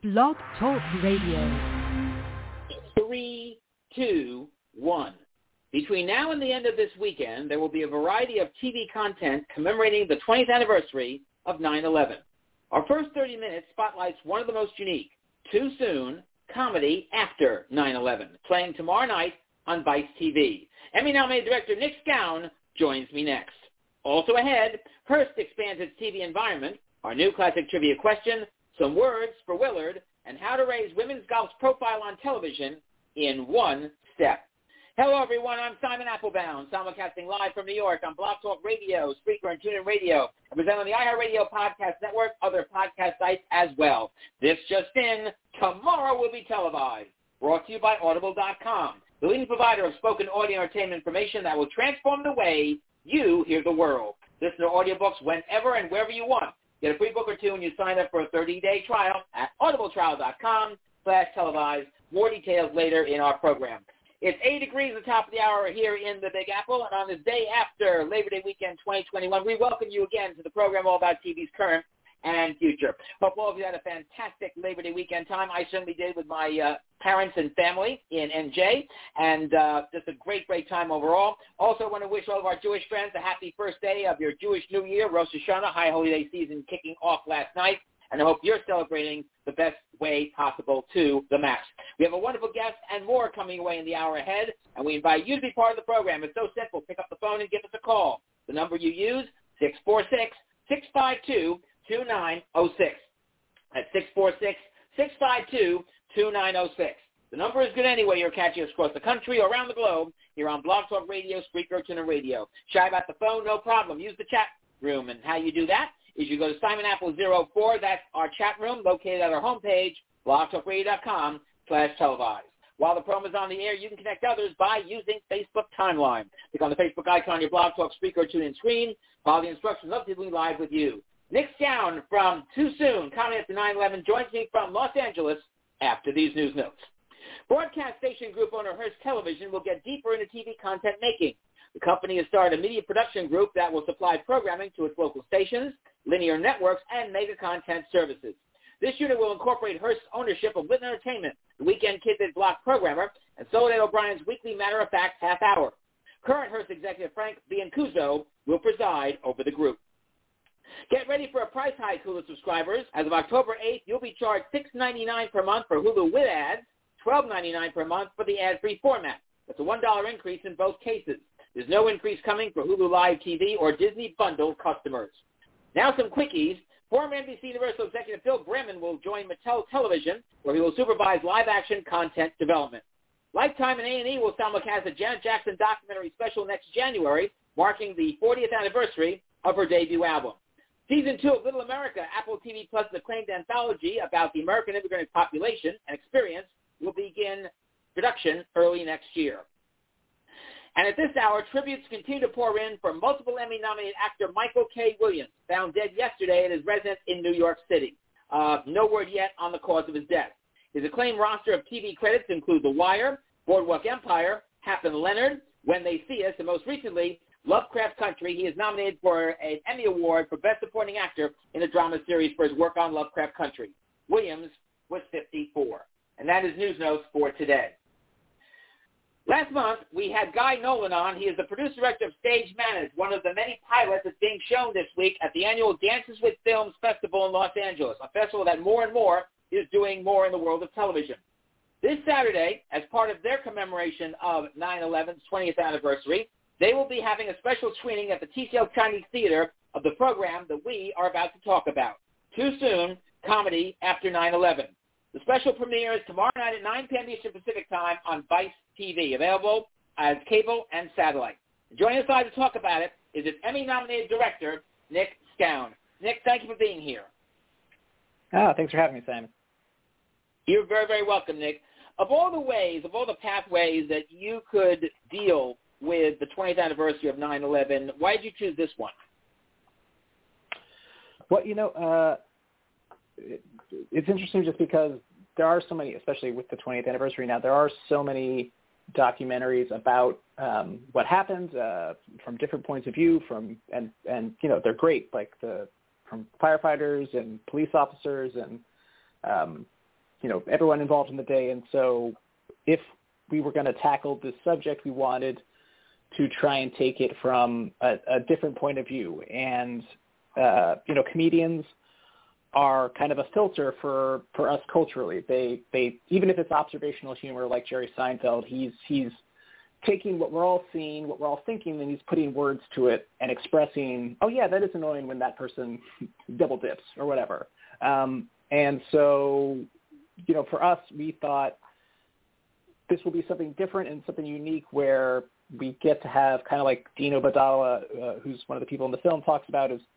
Blog Talk Radio. 3, 2, 1. Between now and the end of this weekend, there will be a variety of TV content commemorating the 20th anniversary of 9/11. Our first 30 minutes spotlights one of the most unique, Too Soon, comedy after 9/11, playing tomorrow night on Vice TV. Emmy-nominated director Nick Scown joins me next. Also ahead, Hearst expands its TV environment, our new classic trivia question, some words for Willard, and how to raise women's golf's profile on television in one step. Hello, everyone. I'm Simon Applebaum, simulcasting live from New York on Blog Talk Radio, Spreaker, and TuneIn Radio. I present on the iHeartRadio Podcast Network, other podcast sites as well. This just in, tomorrow will be televised. Brought to you by Audible.com, the leading provider of spoken audio entertainment information that will transform the way you hear the world. Listen to audiobooks whenever and wherever you want. Get a free book or two when you sign up for a 30-day trial at audibletrial.com/televised. More details later in our program. It's 80 degrees at the top of the hour here in the Big Apple, and on this day after Labor Day weekend 2021, we welcome you again to the program all about TV's current and future. Hope all of you had a fantastic Labor Day weekend time. I certainly did with my parents and family in NJ, and just a great, great time overall. Also want to wish all of our Jewish friends a happy first day of your Jewish New Year, Rosh Hashanah, High Holy Day season kicking off last night, and I hope you're celebrating the best way possible to the max. We have a wonderful guest and more coming away in the hour ahead, and we invite you to be part of the program. It's so simple. Pick up the phone and give us a call. The number you use, 646-652-2906. That's 646-652-2906. The number is good anyway. You're catching us across the country or around the globe here on Blog Talk Radio, Spreaker, TuneIn Radio. Shy about the phone? No problem. Use the chat room, and how you do that is you go to Simon Apple 04. That's our chat room located at our homepage, blogtalkradio.com/televised. While the program is on the air, you can connect others by using Facebook Timeline. Click on the Facebook icon on your Blog Talk Spreaker or TuneIn screen. Follow the instructions of TV Live with you. Nick Scown from Too Soon, comedy after 9/11, joins me from Los Angeles after these news notes. Broadcast station group owner Hearst Television will get deeper into TV content making. The company has started a media production group that will supply programming to its local stations, linear networks, and mega content services. This unit will incorporate Hearst's ownership of Lit Entertainment, the Weekend Kid block programmer, and Soledad O'Brien's weekly matter-of-fact half hour. Current Hearst executive Frank Biancuso will preside over the group. Get ready for a price hike, Hulu subscribers. As of October 8th, you'll be charged $6.99 per month for Hulu with ads, $12.99 per month for the ad-free format. That's a $1 increase in both cases. There's no increase coming for Hulu Live TV or Disney Bundle customers. Now some quickies. Former NBC Universal executive Phil Bramman will join Mattel Television, where he will supervise live-action content development. Lifetime and A&E will simulcast a Janet Jackson documentary special next January, marking the 40th anniversary of her debut album. Season 2 of Little America, Apple TV Plus' acclaimed anthology about the American immigrant population and experience, will begin production early next year. And at this hour, tributes continue to pour in for multiple Emmy-nominated actor Michael K. Williams, found dead yesterday at his residence in New York City. No word yet on the cause of his death. His acclaimed roster of TV credits include The Wire, Boardwalk Empire, Hap and Leonard, When They See Us, and most recently, Lovecraft Country. He is nominated for an Emmy Award for Best Supporting Actor in a Drama Series for his work on Lovecraft Country. Williams was 54. And that is News Notes for today. Last month, we had Guy Nolan on. He is the producer-director of Stage Manners, one of the many pilots that's being shown this week at the annual Dances with Films Festival in Los Angeles, a festival that more and more is doing more in the world of television. This Saturday, as part of their commemoration of 9/11's 20th anniversary, they will be having a special screening at the TCL Chinese Theater of the program that we are about to talk about, Too Soon, Comedy After 9/11. The special premiere is tomorrow night at 9 p.m. Eastern Pacific Time on Vice TV, available as cable and satellite. Joining us live to talk about it is its Emmy-nominated director, Nick Scown. Nick, thank you for being here. Thanks for having me, Simon. You're very, very welcome, Nick. Of all the pathways that you could deal with the 20th anniversary of 9/11, why did you choose this one? Well, it's interesting just because there are so many, especially with the 20th anniversary now, there are so many documentaries about what happened from different points of view, and they're great, like from firefighters and police officers and everyone involved in the day. And so if we were going to tackle this subject, we wanted to try and take it from a different point of view. And, comedians are kind of a filter for us culturally. They even if it's observational humor like Jerry Seinfeld, he's taking what we're all seeing, what we're all thinking, and he's putting words to it and expressing, oh yeah, that is annoying when that person double dips or whatever. And so, for us, we thought this will be something different and something unique where we get to have kind of like Dino Badala, who's one of the people in the film, talks about is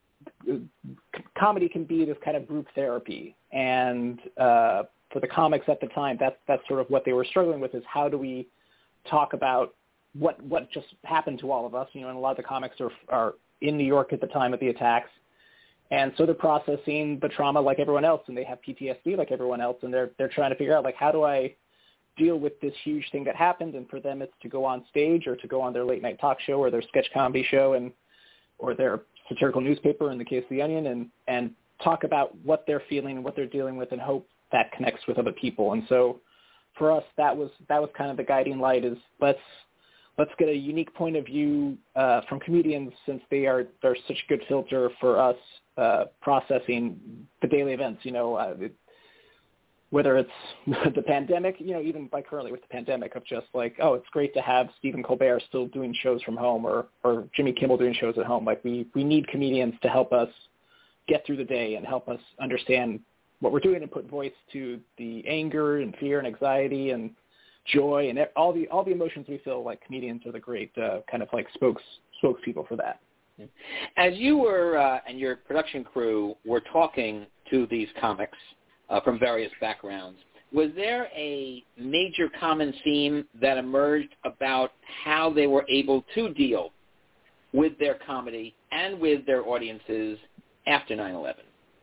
comedy can be this kind of group therapy. And for the comics at the time, that's sort of what they were struggling with, is how do we talk about what just happened to all of us, and a lot of the comics are in New York at the time of the attacks. And so they're processing the trauma like everyone else, and they have PTSD like everyone else, and they're trying to figure out, like, how do I deal with this huge thing that happened? And for them, it's to go on stage or to go on their late night talk show or their sketch comedy show or their satirical newspaper in the case of The Onion, and talk about what they're feeling and what they're dealing with and hope that connects with other people. And so for us, that was kind of the guiding light, is let's get a unique point of view from comedians, since they're such a good filter for us processing the daily events, whether it's the pandemic, even like currently with the pandemic, of just like, oh, it's great to have Stephen Colbert still doing shows from home, or Jimmy Kimmel doing shows at home. Like we need comedians to help us get through the day and help us understand what we're doing and put voice to the anger and fear and anxiety and joy and all the emotions we feel. Like comedians are the great kind of like spokespeople for that. As you were and your production crew were talking to these comics from various backgrounds, was there a major common theme that emerged about how they were able to deal with their comedy and with their audiences after 9/11?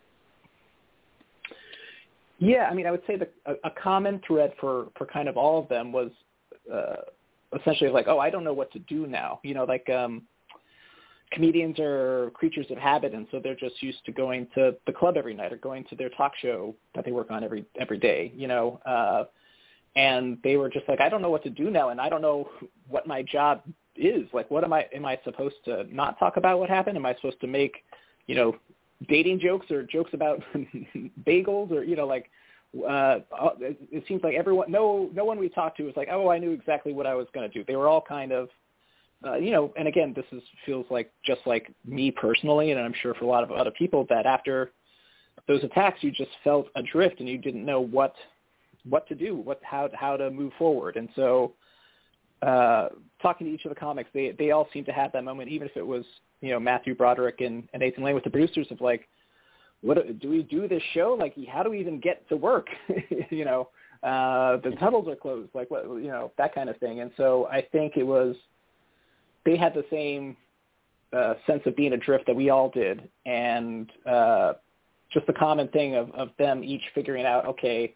Yeah, I mean, I would say a common thread for kind of all of them was essentially like, oh, I don't know what to do now. Comedians are creatures of habit, and so they're just used to going to the club every night or going to their talk show that they work on every day, and they were just like, I don't know what to do now, and I don't know what my job is. Like, what am I supposed to not talk about what happened? Am I supposed to make, dating jokes or jokes about bagels, or, it seems like everyone, no one we talked to was like, oh, I knew exactly what I was going to do. They were all kind of, and again, feels like just like me personally, and I'm sure for a lot of other people, that after those attacks, you just felt adrift and you didn't know what to do, how to move forward. And so, talking to each of the comics, they all seem to have that moment, even if it was, Matthew Broderick and Nathan Lane with the producers, of like, what do we do this show? Like, how do we even get to work? The tunnels are closed, like what, that kind of thing. And so I think they had the same sense of being adrift that we all did, and just the common thing of them each figuring out, okay,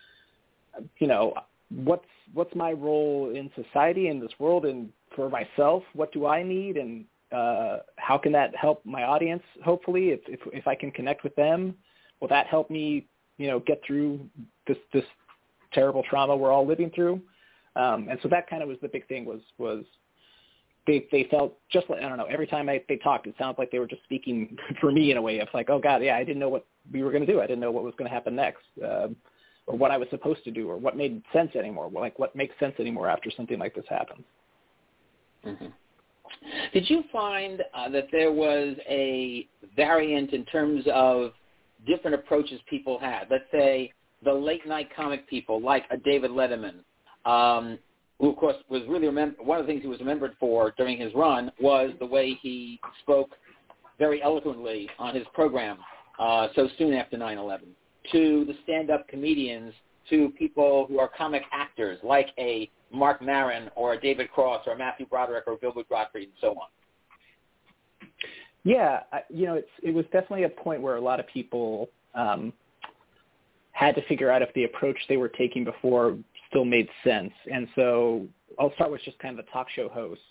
what's my role in society, in this world, and for myself, what do I need, and how can that help my audience? Hopefully, if I can connect with them, will that help me, get through this terrible trauma we're all living through? And so that kind of was the big thing, was they felt just like, I don't know, every time they talked, it sounds like they were just speaking for me in a way of like, oh God, yeah, I didn't know what we were going to do. I didn't know what was going to happen next, or what I was supposed to do, or what made sense anymore. Like, what makes sense anymore after something like this happens. Mm-hmm. Did you find that there was a variant in terms of different approaches people had? Let's say the late night comic people, like a David Letterman, who, of course, was really one of the things he was remembered for during his run was the way he spoke very eloquently on his program so soon after 9/11, to the stand-up comedians, to people who are comic actors like a Mark Maron or a David Cross or a Matthew Broderick or Gilbert Gottfried and so on. Yeah, it was definitely a point where a lot of people had to figure out if the approach they were taking before still made sense. And so I'll start with just kind of the talk show hosts.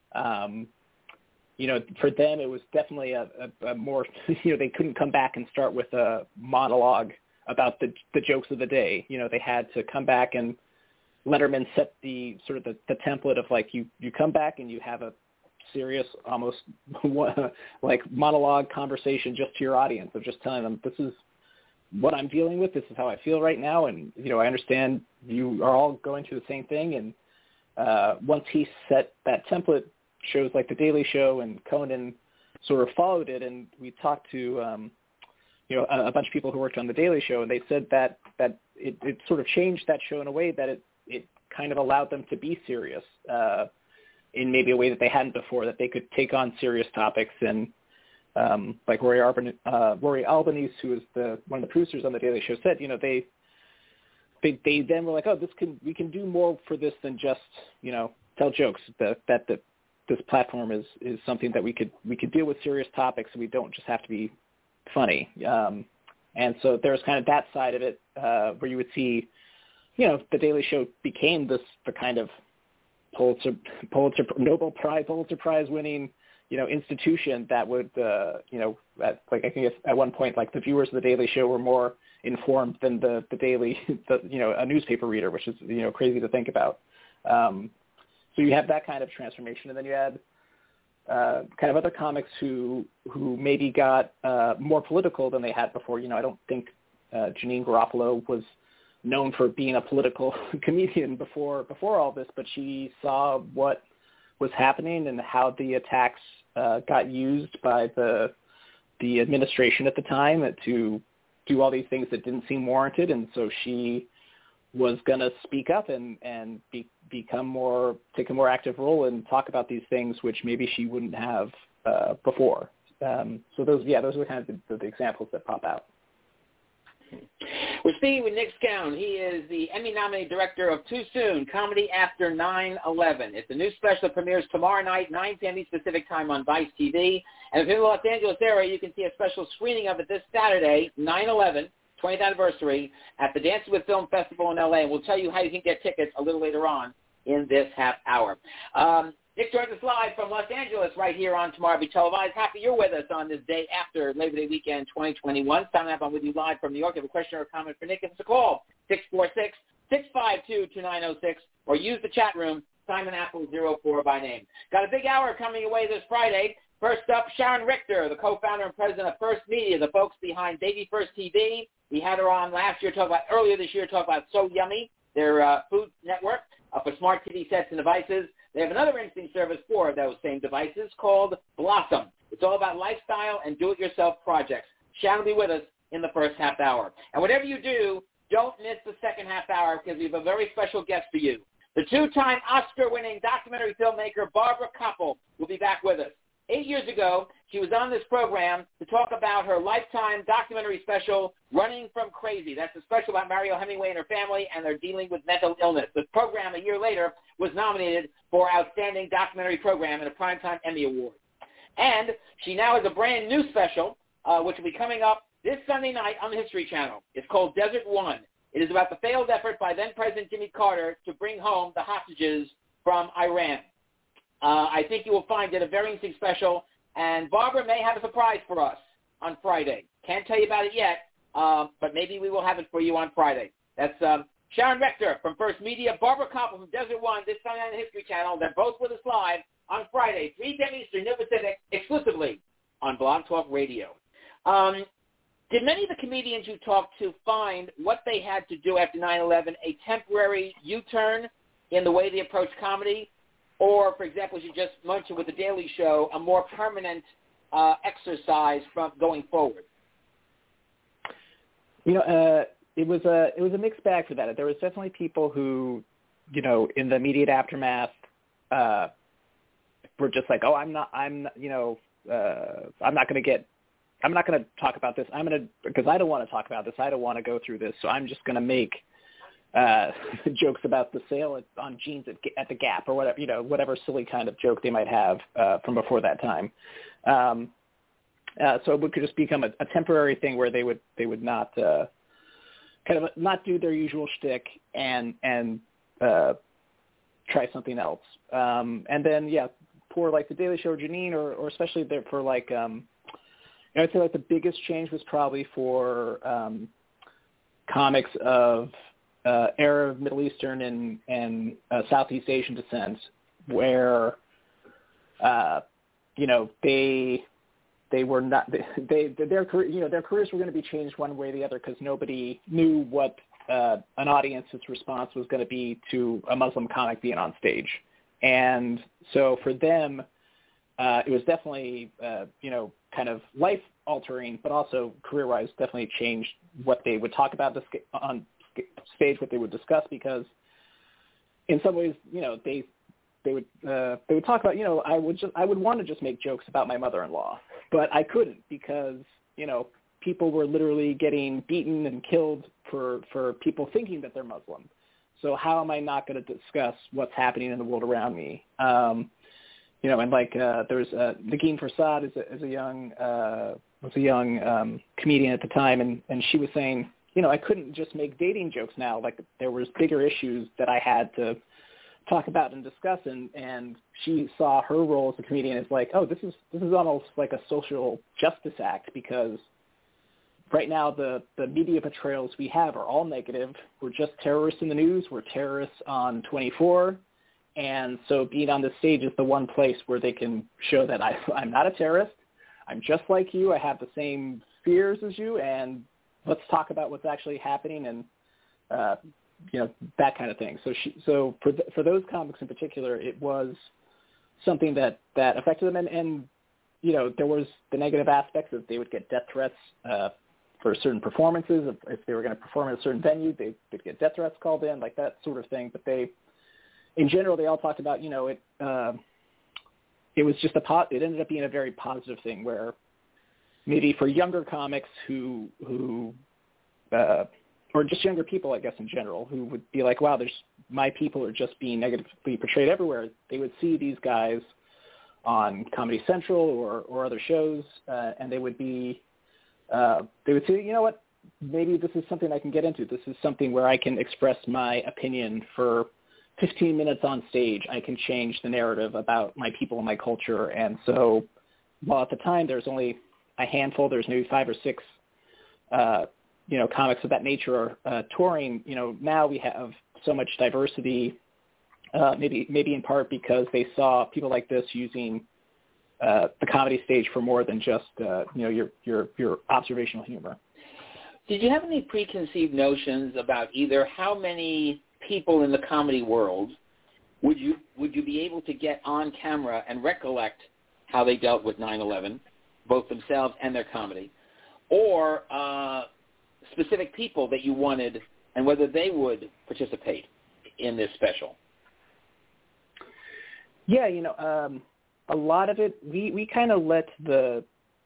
For them, it was definitely a more, they couldn't come back and start with a monologue about the jokes of the day. You know, they had to come back, and Letterman set the sort of the template of like you come back and you have a serious, almost like monologue conversation just to your audience of just telling them, this is what I'm dealing with, this is how I feel right now, and you know, I understand you are all going through the same thing. And once he set that template, shows like The Daily Show and Conan sort of followed it, and we talked to you know, a bunch of people who worked on The Daily Show, and they said that it sort of changed that show in a way that it kind of allowed them to be serious in maybe a way that they hadn't before, that they could take on serious topics. And like Rory Albanese, who is one of the producers on The Daily Show, said, you know, they then were like, oh, we can do more for this than just, you know, tell jokes. That this platform is something that we could deal with serious topics, and we don't just have to be funny. And so there's kind of that side of it where you would see, you know, The Daily Show became the kind of Nobel Prize winning, you know, institution that would, you know, like I think at one point, like the viewers of The Daily Show were more informed than the you know, a newspaper reader, which is, you know, crazy to think about. So you have that kind of transformation, and then you had kind of other comics who maybe got more political than they had before. You know, I don't think Janeane Garofalo was known for being a political comedian before all this, but she saw what was happening and how the attacks got used by the administration at the time to do all these things that didn't seem warranted, and so she was going to speak up and take a more active role and talk about these things, which maybe she wouldn't have before. So those are kind of the examples that pop out. We're speaking with Nick Scown. He is the Emmy-nominated director of Too Soon, Comedy After 9/11. It's a new special that premieres tomorrow night, 9 p.m. Eastern Pacific Time on Vice TV. And if you're in the Los Angeles area, you can see a special screening of it this Saturday, 9/11, 20th anniversary, at the Dancing with Film Festival in L.A. And we'll tell you how you can get tickets a little later on in this half hour. Nick joins us live from Los Angeles right here on Tomorrow Be Televised. Happy you're with us on this day after Labor Day weekend 2021. Signing up, I'm with you live from New York. If you have a question or a comment for Nick, give us a call, 646-652-2906, or use the chat room, Simon Apple 04 by name. Got a big hour coming away this Friday. First up, Sharon Richter, the co-founder and president of First Media, the folks behind Baby First TV. We had her on earlier this year, talk about So Yummy, their food network for smart TV sets and devices. They have another interesting service for those same devices called Blossom. It's all about lifestyle and do-it-yourself projects. Sharon will be with us in the first half hour. And whatever you do, don't miss the second half hour because we have a very special guest for you. The two-time Oscar-winning documentary filmmaker Barbara Kopple will be back with us. 8 years ago, she was on this program to talk about her Lifetime documentary special, Running from Crazy. That's a special about Mariel Hemingway and her family, and they're dealing with mental illness. The program, a year later, was nominated for Outstanding Documentary Program in a Primetime Emmy Award. And she now has a brand new special, which will be coming up this Sunday night on the History Channel. It's called Desert One. It is about the failed effort by then-President Jimmy Carter to bring home the hostages from Iran. I think you will find it a very interesting special, and Barbara may have a surprise for us on Friday. Can't tell you about it yet, but maybe we will have it for you on Friday. That's Sharon Richter from First Media, Barbara Kopple from Desert One, this Sunday on the History Channel. They're both with us live on Friday, 3 p.m. Eastern, New Pacific, exclusively on Blog Talk Radio. Did many of the comedians you talked to find what they had to do after 9/11 a temporary U-turn in the way they approach comedy? Or, for example, as you just mentioned with The Daily Show, a more permanent exercise from going forward? You know, it was a mixed bag for that. There was definitely people who, you know, in the immediate aftermath, were just like, oh, I'm not going to talk about this. Because I don't want to talk about this. I don't want to go through this. So I'm just going to make jokes about the sale on jeans at the Gap or whatever, you know, whatever silly kind of joke they might have from before that time. So it could just become a temporary thing where they would not kind of not do their usual shtick and try something else. And then for like The Daily Show or Janine or especially for like I'd say like the biggest change was probably for comics of Arab, Middle Eastern, and Southeast Asian descent, where they were not their careers were going to be changed one way or the other because nobody knew what an audience's response was going to be to a Muslim comic being on stage, and so for them, it was definitely kind of life altering, but also career-wise definitely changed what they would talk about on stage, what they would discuss, because in some ways, they would talk about, I would want to just make jokes about my mother-in-law, but I couldn't because, people were literally getting beaten and killed for people thinking that they're Muslim. So how am I not going to discuss what's happening in the world around me? And like there's Nagin Prasad is a young comedian at the time, and she was saying, I couldn't just make dating jokes now. Like there was bigger issues that I had to talk about and discuss, and she saw her role as a comedian as like, oh, this is almost like a social justice act, because right now the media portrayals we have are all negative. We're just terrorists in the news. We're terrorists on 24. And so being on the stage is the one place where they can show that I'm not a terrorist. I'm just like you. I have the same fears as you, and let's talk about what's actually happening and that kind of thing. So for those comics in particular, it was something that affected them, and there was the negative aspects of they would get death threats for certain performances. If they were going to perform at a certain venue, they'd get death threats called in, like that sort of thing. But in general, they all talked about, it was just it ended up being a very positive thing where maybe for younger comics who or just younger people, I guess, in general, who would be like, wow, my people are just being negatively portrayed everywhere. They would see these guys on Comedy Central or other shows, and they would say, you know what, maybe this is something I can get into. This is something where I can express my opinion for 15 minutes on stage. I can change the narrative about my people and my culture. And so while at the time there's only a handful, there's maybe 5 or 6 comics of that nature touring, now we have so much diversity, maybe in part because they saw people like this using the comedy stage for more than just, your observational humor. Did you have any preconceived notions about either how many people in the comedy world would you be able to get on camera and recollect how they dealt with 9/11, both themselves and their comedy, or specific people that you wanted and whether they would participate in this special? Yeah, a lot of it, we kind of let the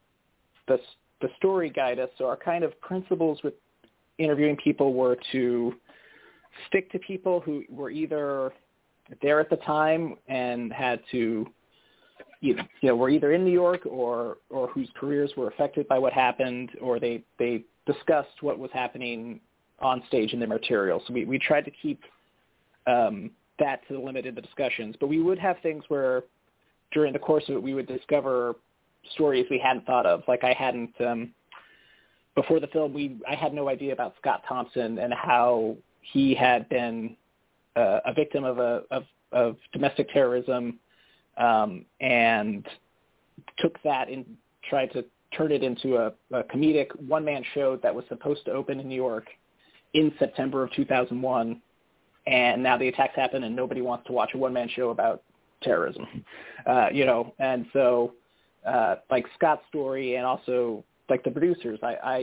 story guide us. So our kind of principles with interviewing people were to stick to people who were either there at the time and had to, were either in New York or whose careers were affected by what happened, or they discussed what was happening on stage in their material. So we tried to keep that to the limit in the discussions. But we would have things where during the course of it we would discover stories we hadn't thought of. Like I hadn't, before the film, I had no idea about Scott Thompson and how he had been a victim of domestic terrorism, and took that and tried to turn it into a comedic one-man show that was supposed to open in New York in September of 2001. And now the attacks happen and nobody wants to watch a one-man show about terrorism, and so like Scott's story, and also like the producers,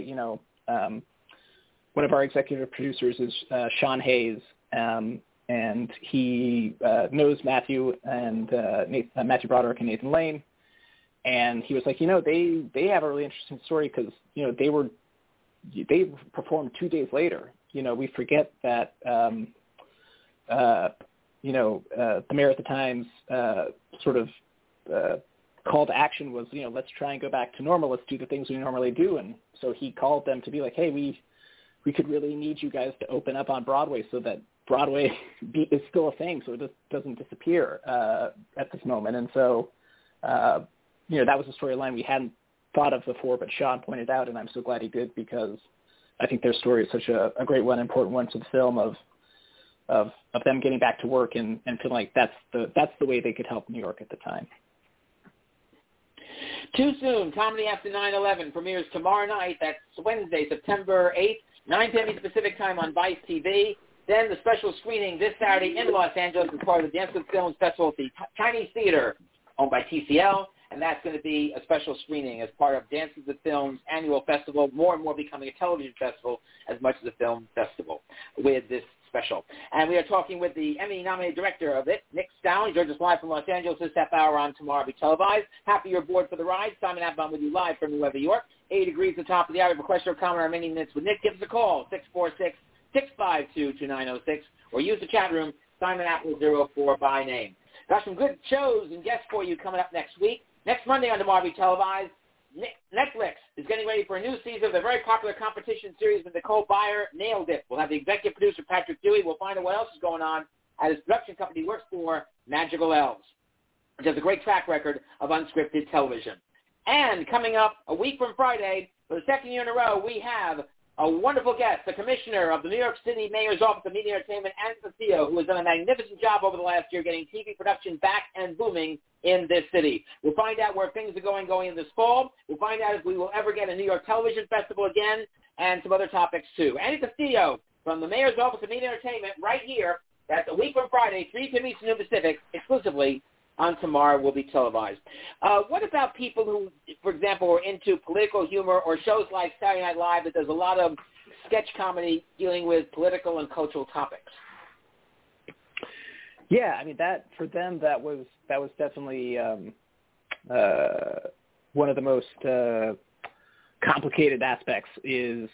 one of our executive producers is Sean Hayes, and he knows Matthew and Matthew Broderick and Nathan Lane, and he was like, they have a really interesting story because they performed 2 days later. We forget that the mayor at the time's sort of call to action was, let's try and go back to normal. Let's do the things we normally do. And so he called them to be like, hey, we could really need you guys to open up on Broadway so that Broadway is still a thing, so it doesn't disappear at this moment. And so, that was a storyline we hadn't thought of before, but Sean pointed out, and I'm so glad he did, because I think their story is such a great one, important one to the film of them getting back to work and feeling like that's the way they could help New York at the time. Too Soon, Comedy After 9/11 premieres tomorrow night. That's Wednesday, September 8th, 9 p.m. Pacific Time on Vice TV. Then the special screening this Saturday in Los Angeles as part of the Dance with Films Festival at the Chinese Theater, owned by TCL, and that's going to be a special screening as part of Dances with Films annual festival, more and more becoming a television festival as much as a film festival with this special. And we are talking with the Emmy-nominated director of it, Nick Stown. He joins us live from Los Angeles this half hour on Tomorrow Be Televised. Happy you're aboard for the ride. Simon Applebaum with you live from New York. 80 degrees at the top of the hour. Request your comment or many minutes with Nick. Give us a call, 646-652-2906, or use the chat room, Simon Apple 04 by name. Got some good shows and guests for you coming up next week. Next Monday on Tomorrow Be Televised, Netflix is getting ready for a new season of the very popular competition series with Nicole Byer, Nailed It. We'll have the executive producer, Patrick Dewey. We'll find out what else is going on at his production company he works for, Magical Elves, which has a great track record of unscripted television. And coming up a week from Friday, for the second year in a row, we have a wonderful guest, the commissioner of the New York City Mayor's Office of Media and Entertainment, Anne Castillo, who has done a magnificent job over the last year getting TV production back and booming in this city. We'll find out where things are going in this fall. We'll find out if we will ever get a New York Television Festival again, and some other topics too. Anne Castillo from the Mayor's Office of Media and Entertainment right here. That's a week from Friday, 3 p.m. Eastern Pacific, exclusively on Tomorrow Will Be Televised. What about people who, for example, are into political humor or shows like Saturday Night Live that does a lot of sketch comedy dealing with political and cultural topics? Yeah, I mean, that for them that was definitely one of the most complicated aspects. Is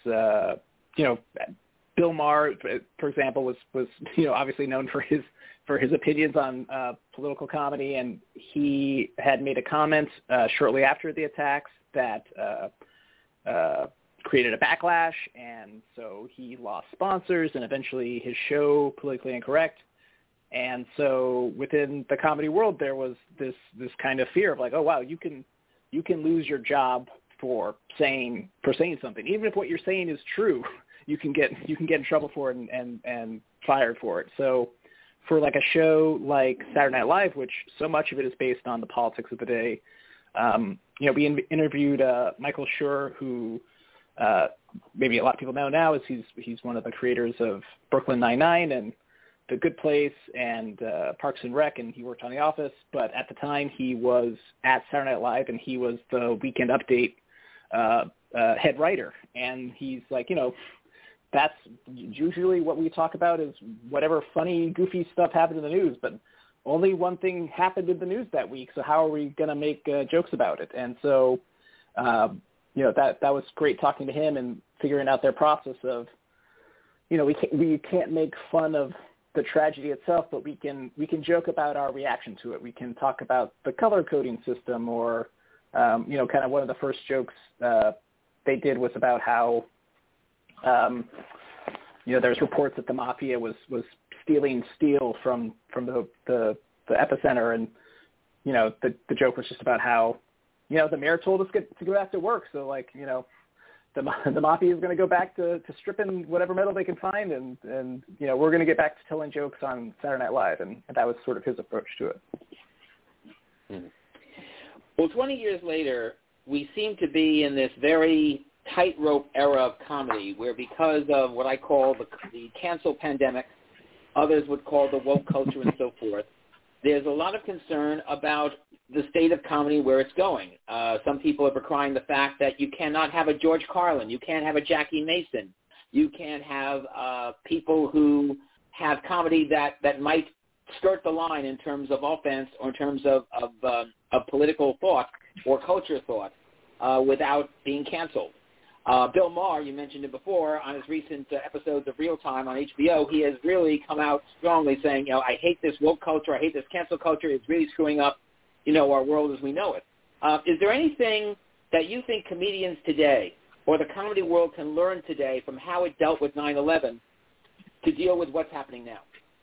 Bill Maher, for example, was obviously known for his opinions on political comedy, and he had made a comment shortly after the attacks that created a backlash, and so he lost sponsors, and eventually his show, Politically Incorrect. And so within the comedy world, there was this kind of fear of like, oh wow, you can lose your job for saying something, even if what you're saying is true. You can get in trouble for it and fired for it. So for like a show like Saturday Night Live, which so much of it is based on the politics of the day, we interviewed Michael Schur, who maybe a lot of people know now, is he's one of the creators of Brooklyn Nine-Nine and The Good Place and Parks and Rec, and he worked on The Office. But at the time, he was at Saturday Night Live, and he was the Weekend Update head writer. And he's like, that's usually what we talk about is whatever funny, goofy stuff happened in the news, but only one thing happened in the news that week, so how are we going to make jokes about it? And so, that was great talking to him and figuring out their process of, we can't make fun of the tragedy itself, but we can joke about our reaction to it. We can talk about the color coding system, or kind of one of the first jokes they did was about how there's reports that the mafia was stealing steel from the epicenter, and the joke was just about how the mayor told us to go back to work, so like the mafia is going to go back to stripping whatever metal they can find, and we're going to get back to telling jokes on Saturday Night Live, and that was sort of his approach to it. Mm-hmm. Well, 20 years later, we seem to be in this very tightrope era of comedy where, because of what I call the cancel pandemic, others would call the woke culture and so forth, there's a lot of concern about the state of comedy, where it's going. Some people are decrying the fact that you cannot have a George Carlin, you can't have a Jackie Mason, you can't have people who have comedy that might skirt the line in terms of offense or in terms of political thought or culture thought without being canceled. Bill Maher, you mentioned it before, on his recent episodes of Real Time on HBO, he has really come out strongly saying, I hate this woke culture, I hate this cancel culture, it's really screwing up, our world as we know it. Is there anything that you think comedians today or the comedy world can learn today from how it dealt with 9/11 to deal with what's happening now?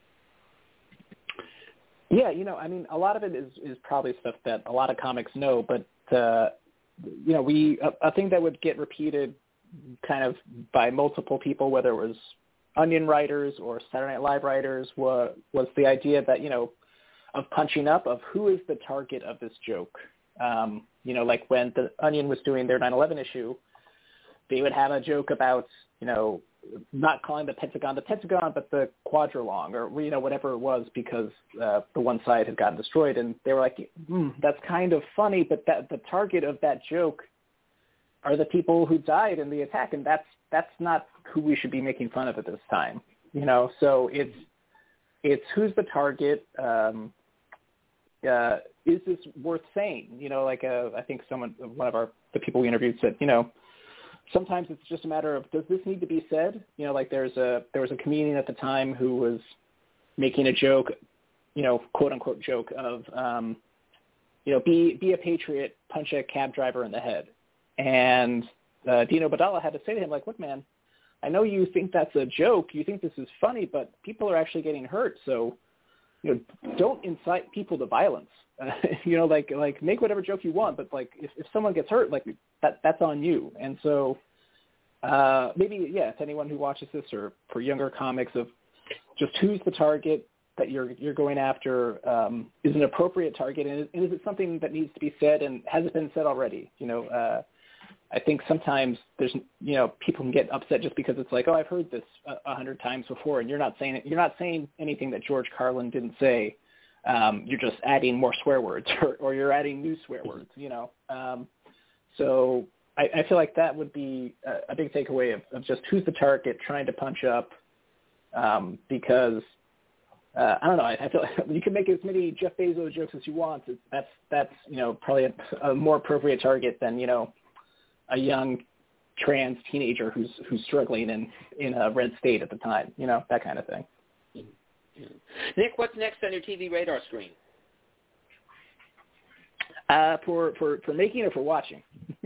Yeah, a lot of it is probably stuff that a lot of comics know, but a thing that would get repeated kind of by multiple people, whether it was Onion writers or Saturday Night Live writers, was the idea that, of punching up, of who is the target of this joke. Like when the Onion was doing their 9/11 issue, they would have a joke about, not calling the Pentagon, but the Quadrilong, or, whatever it was, because the one side had gotten destroyed. And they were like, that's kind of funny, but the target of that joke are the people who died in the attack, and that's not who we should be making fun of at this time. So it's who's the target. Is this worth saying? I think one of the people we interviewed said, sometimes it's just a matter of, does this need to be said? There was a comedian at the time who was making a joke, quote unquote joke of, be a patriot, punch a cab driver in the head. And Dino Badala had to say to him, like, look, man, I know you think that's a joke. You think this is funny, but people are actually getting hurt. So, don't incite people to violence. Like make whatever joke you want, but like if someone gets hurt, like that's on you. And so maybe, to anyone who watches this, or for younger comics, of just who's the target that you're going after, is an appropriate target, and is it something that needs to be said, and has it been said already? I think sometimes there's, people can get upset just because it's like, oh, I've heard this 100 times before, and you're not saying anything that George Carlin didn't say. You're just adding more swear words, or you're adding new swear words, So I feel like that would be a big takeaway of just who's the target, trying to punch up, because I don't know. I feel like you can make as many Jeff Bezos jokes as you want. That's probably a more appropriate target than a young trans teenager who's struggling in a red state at the time. That kind of thing. Nick, what's next on your TV radar screen? For making or for watching?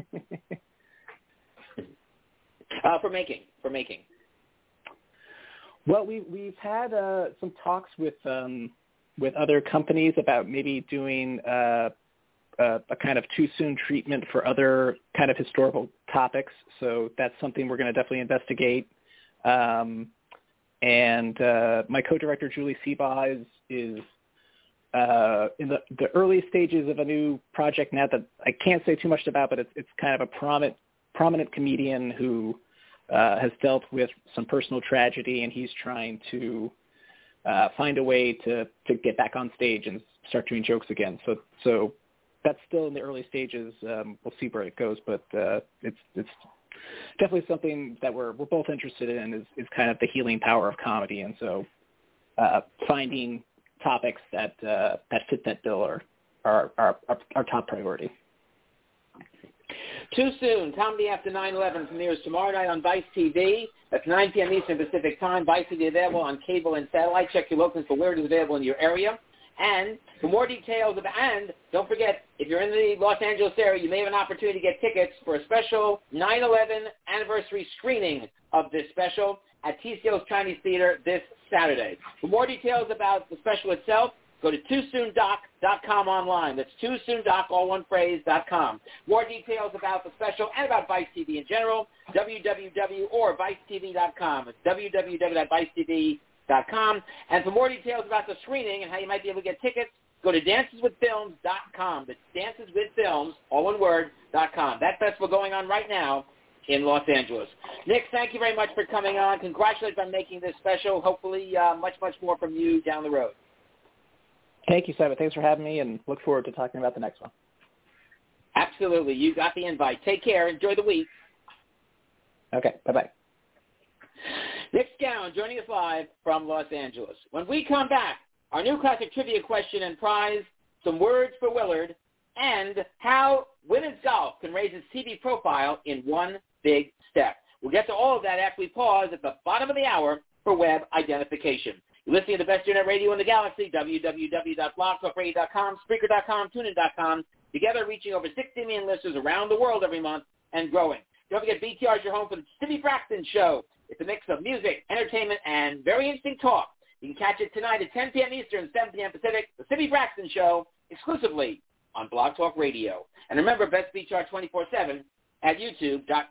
For making. Well, we've had some talks with other companies about maybe doing a kind of too soon treatment for other kind of historical topics. So that's something we're going to definitely investigate. And my co-director, Julie Seabaugh, is in the early stages of a new project now that I can't say too much about, but it's kind of a prominent comedian who has dealt with some personal tragedy, and he's trying to find a way to get back on stage and start doing jokes again. So that's still in the early stages. We'll see where it goes, but it's definitely something that we're both interested in, is kind of the healing power of comedy. And so finding topics that fit that bill are our top priority. Too Soon, Comedy After 9/11 premieres tomorrow night on Vice TV. That's 9 p.m. Eastern Pacific Time. Vice TV available on cable and satellite. Check your locals for where it is available in your area. And for more details, and don't forget, if you're in the Los Angeles area, you may have an opportunity to get tickets for a special 9/11 anniversary screening of this special at TCO's Chinese Theater this Saturday. For more details about the special itself, go to toosoondoc.com online. That's toosoondoc, all one phrase, .com. More details about the special and about Vice TV in general, www.vicetv.com. It's www.vicetv.com. And for more details about the screening and how you might be able to get tickets, go to danceswithfilms.com. That's danceswithfilms, all one word, .com. That festival going on right now in Los Angeles. Nick, thank you very much for coming on. Congratulations on making this special. Hopefully much, much more from you down the road. Thank you, Simon. Thanks for having me, and look forward to talking about the next one. Absolutely. You got the invite. Take care. Enjoy the week. Okay. Bye-bye. Nick Scown joining us live from Los Angeles. When we come back, our new classic trivia question and prize, some words for Willard, and how women's golf can raise its TV profile in one big step. We'll get to all of that after we pause at the bottom of the hour for web identification. You're listening to the best internet radio in the galaxy, www.blogtalkradio.com, Spreaker.com, TuneIn.com, together reaching over 60 million listeners around the world every month and growing. Don't forget, BTR is your home for the Stevie Braxton Show. It's a mix of music, entertainment, and very interesting talk. You can catch it tonight at 10 p.m. Eastern, 7 p.m. Pacific, the Stevie Braxton Show, exclusively on Blog Talk Radio. And remember, Best BTR 24/7 at YouTube.com.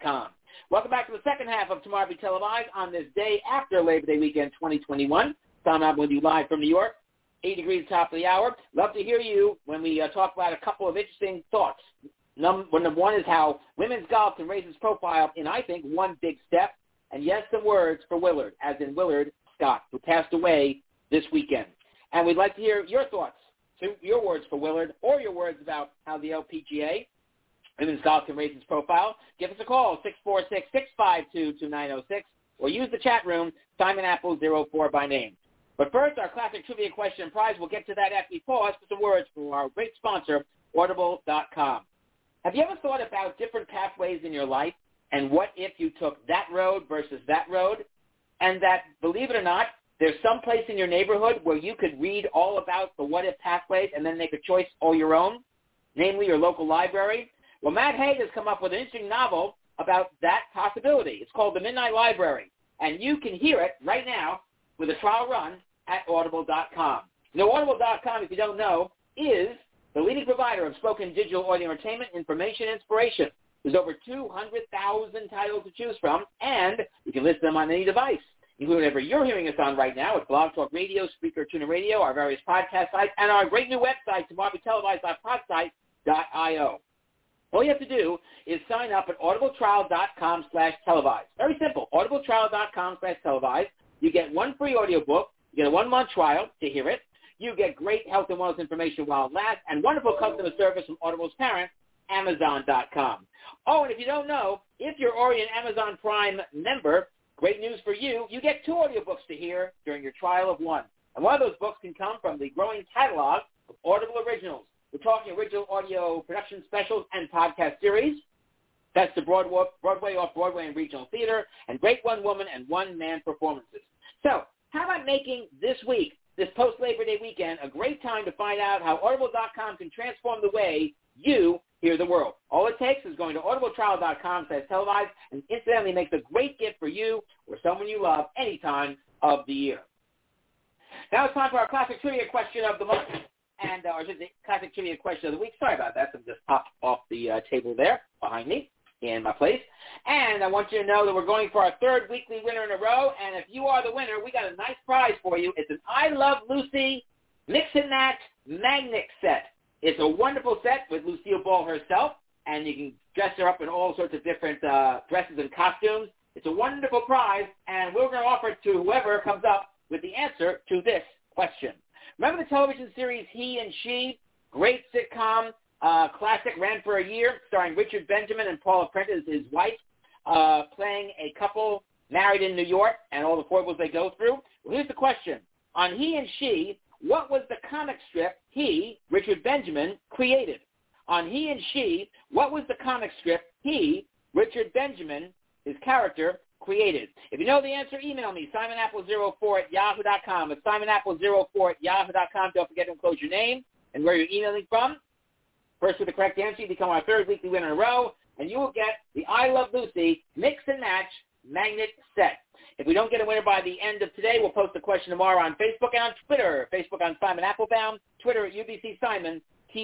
Welcome back to the second half of Tomorrow Be Televised on this day after Labor Day weekend 2021. Tom, I'm with you live from New York. 8 degrees top of the hour. Love to hear you when we talk about a couple of interesting thoughts. Number one is how women's golf can raise its profile in, I think, one big step. And yes, some words for Willard, as in Willard Scott, who passed away this weekend. And we'd like to hear your thoughts, your words for Willard, or your words about how the LPGA, women's golf, can raise its profile. Give us a call, 646-652-2906, or use the chat room, Simon Apple 04 by name. But first, our classic trivia question and prize. We'll get to that after we pause for some words from our great sponsor, Audible.com. Have you ever thought about different pathways in your life and what if you took that road versus that road? And that, believe it or not, there's some place in your neighborhood where you could read all about the what-if pathways and then make a choice all your own, namely your local library. Well, Matt Haig has come up with an interesting novel about that possibility. It's called The Midnight Library, and you can hear it right now with a trial run at Audible.com. Now, Audible.com, if you don't know, is the leading provider of spoken digital audio entertainment, information, and inspiration. There's over 200,000 titles to choose from, and you can listen to them on any device, including whatever you're hearing us on right now at Blog Talk Radio, Spreaker, TuneIn Radio, our various podcast sites, and our great new website, tomorrowbetelevised.podsite.io. All you have to do is sign up at audibletrial.com/televised. Very simple, audibletrial.com/televised. You get one free audiobook. You get a 1-month trial to hear it. You get great health and wellness information while it lasts, and wonderful customer service from Audible's parent, Amazon.com. Oh, and if you don't know, if you're already an Amazon Prime member, great news for you, you get 2 audiobooks to hear during your trial of 1. And one of those books can come from the growing catalog of Audible Originals. We're talking original audio production specials and podcast series. That's the Broadway, off-Broadway, and regional theater, and great one-woman and one-man performances. So how about making this week, this post-Labor Day weekend, a great time to find out how Audible.com can transform the way you hear the world? All it takes is going to audibletrial.com/televised and incidentally makes a great gift for you or someone you love any time of the year. Now it's time for our classic trivia question of the month, or just the classic trivia question of the week. Sorry about that. Some just popped off the table there behind me in my place. And I want you to know that we're going for our 3rd weekly winner in a row. And if you are the winner, we got a nice prize for you. It's an I Love Lucy Mix and Match Magnet set. It's a wonderful set with Lucille Ball herself, and you can dress her up in all sorts of different dresses and costumes. It's a wonderful prize, and we're going to offer it to whoever comes up with the answer to this question. Remember the television series He and She? Great sitcom. Classic, ran for a year, starring Richard Benjamin and Paula Prentice, his wife, playing a couple married in New York and all the foibles they go through. Well, here's the question. On He and She, what was the comic strip he, Richard Benjamin, created? On He and She, what was the comic strip he, Richard Benjamin, his character, created? If you know the answer, email me, simonapple04@yahoo.com. It's simonapple04@yahoo.com. Don't forget to enclose your name and where you're emailing from. First with the correct answer, you become our 3rd weekly winner in a row, and you will get the I Love Lucy Mix and Match Magnet Set. If we don't get a winner by the end of today, we'll post the question tomorrow on Facebook and on Twitter. Facebook on Simon Applebaum, Twitter at UBC Simon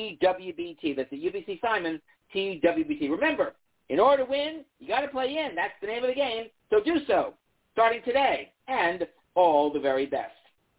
TWBT. That's at UBC Simon TWBT. Remember, in order to win, you got to play in. That's the name of the game. So do so, starting today, and all the very best.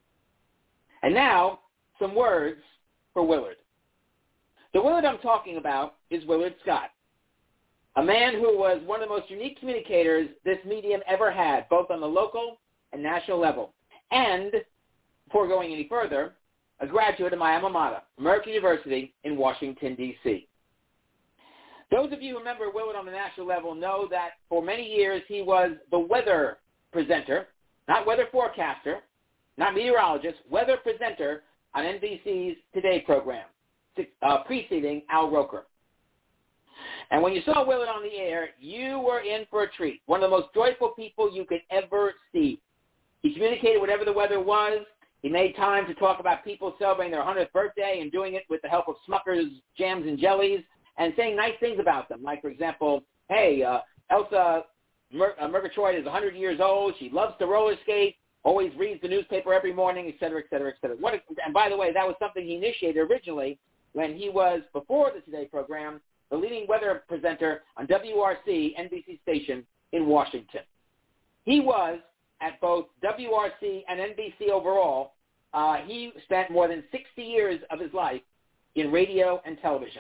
And now, some words for Willard. The Willard I'm talking about is Willard Scott, a man who was one of the most unique communicators this medium ever had, both on the local and national level. And, before going any further, a graduate of my alma mater, American University in Washington, D.C. Those of you who remember Willard on the national level know that for many years he was the weather presenter, not weather forecaster, not meteorologist, weather presenter on NBC's Today program, preceding Al Roker. And when you saw Willard on the air, you were in for a treat. One of the most joyful people you could ever see. He communicated whatever the weather was. He made time to talk about people celebrating their 100th birthday and doing it with the help of Smucker's jams and jellies and saying nice things about them. Like, for example, hey, Elsa Murgatroyd is 100 years old. She loves to roller skate, always reads the newspaper every morning, et cetera, et cetera, et cetera. And by the way, that was something he initiated originally when he was, before the Today program, the leading weather presenter on WRC, NBC station, in Washington. He was, at both WRC and NBC overall, he spent more than 60 years of his life in radio and television.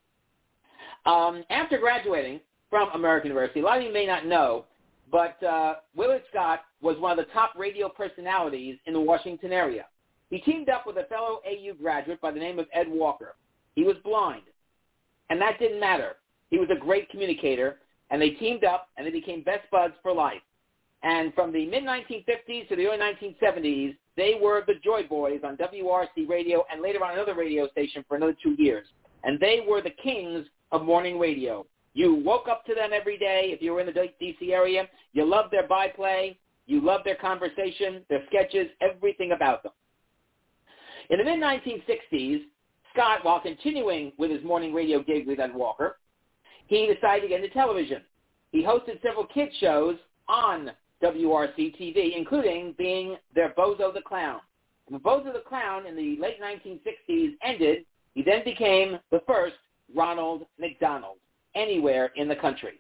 After graduating from American University, a lot of you may not know, but Willard Scott was one of the top radio personalities in the Washington area. He teamed up with a fellow AU graduate by the name of Ed Walker. He was blind, and that didn't matter. He was a great communicator, and they teamed up, and they became best buds for life. And from the mid-1950s to the early 1970s, they were the Joy Boys on WRC radio and later on another radio station for another 2 years. And they were the kings of morning radio. You woke up to them every day if you were in the D.C. area. You loved their byplay. You loved their conversation, their sketches, everything about them. In the mid-1960s, Scott, while continuing with his morning radio gig with Ed Walker, he decided to get into television. He hosted several kids shows on WRC TV, including being their Bozo the Clown. When Bozo the Clown in the late 1960s ended, he then became the first Ronald McDonald anywhere in the country.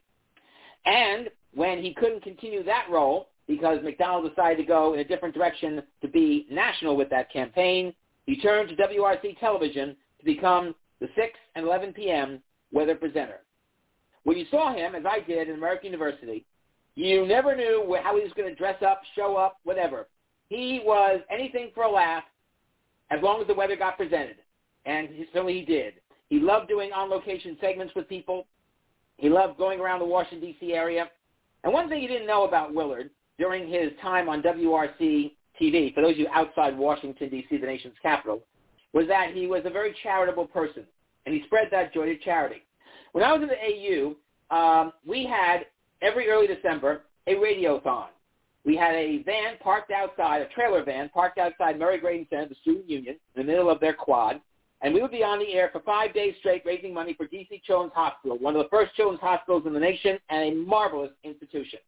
And when he couldn't continue that role because McDonald decided to go in a different direction to be national with that campaign, he turned to WRC television to become the 6 and 11 p.m. weather presenter. When you saw him, as I did in American University, you never knew how he was going to dress up, show up, whatever. He was anything for a laugh as long as the weather got presented, and certainly he did. He loved doing on-location segments with people. He loved going around the Washington, D.C. area. And one thing you didn't know about Willard during his time on WRC TV, for those of you outside Washington, D.C., the nation's capital, was that he was a very charitable person, and he spread that joy to charity. When I was in the AU, we had, every early December, a radiothon. We had a van parked outside, a trailer van parked outside Murray Graydon Center, the student union, in the middle of their quad, and we would be on the air for 5 days straight raising money for D.C. Children's Hospital, one of the first children's hospitals in the nation and a marvelous institution.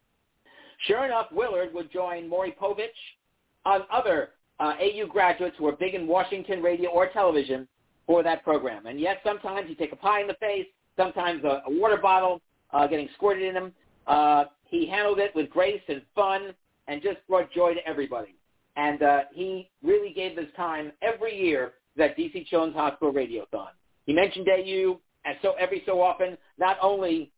Sure enough, Willard would join Maury Povich and other AU graduates who were big in Washington radio or television for that program. And yes, sometimes he'd take a pie in the face, sometimes a water bottle getting squirted in him. He handled it with grace and fun and just brought joy to everybody. And he really gave his time every year to that D.C. Children's Hospital Radiothon. He mentioned AU every so often, not only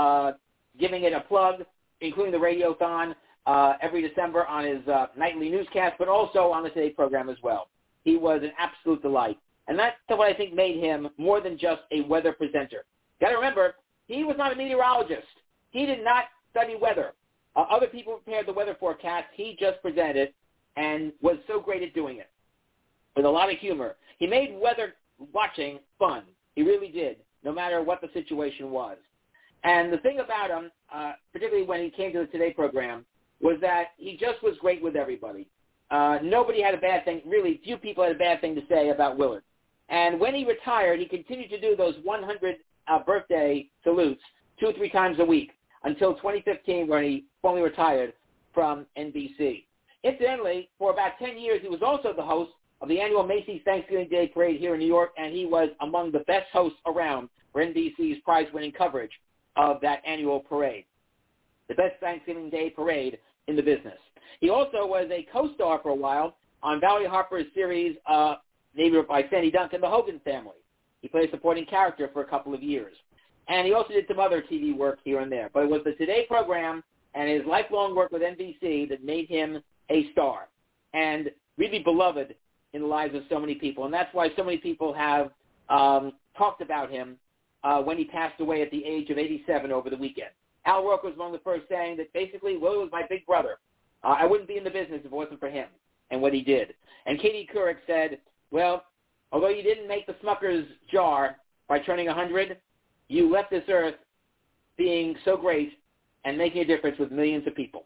giving it a plug, including the Radiothon every December on his nightly newscast, but also on the Today program as well. He was an absolute delight. And that's what I think made him more than just a weather presenter. Got to remember, he was not a meteorologist. He did not study weather. Other people prepared the weather forecast. He just presented and was so great at doing it with a lot of humor. He made weather watching fun. He really did, no matter what the situation was. And the thing about him, particularly when he came to the Today program, was that he just was great with everybody. Nobody had a bad thing, really few people had a bad thing to say about Willard. And when he retired, he continued to do those 100 birthday salutes 2 or 3 times a week until 2015 when he formally retired from NBC. Incidentally, for about 10 years, he was also the host of the annual Macy's Thanksgiving Day Parade here in New York, and he was among the best hosts around for NBC's prize-winning coverage of that annual parade, the best Thanksgiving Day parade in the business. He also was a co-star for a while on Valerie Harper's series, named by Sandy Duncan, The Hogan Family. He played a supporting character for a couple of years. And he also did some other TV work here and there. But it was the Today program and his lifelong work with NBC that made him a star and really beloved in the lives of so many people. And that's why so many people have talked about him when he passed away at the age of 87 over the weekend. Al Roker was one of the first saying that basically Will was my big brother. I wouldn't be in the business if it wasn't for him and what he did. And Katie Couric said, well, although you didn't make the Smucker's jar by turning 100, you left this earth being so great and making a difference with millions of people.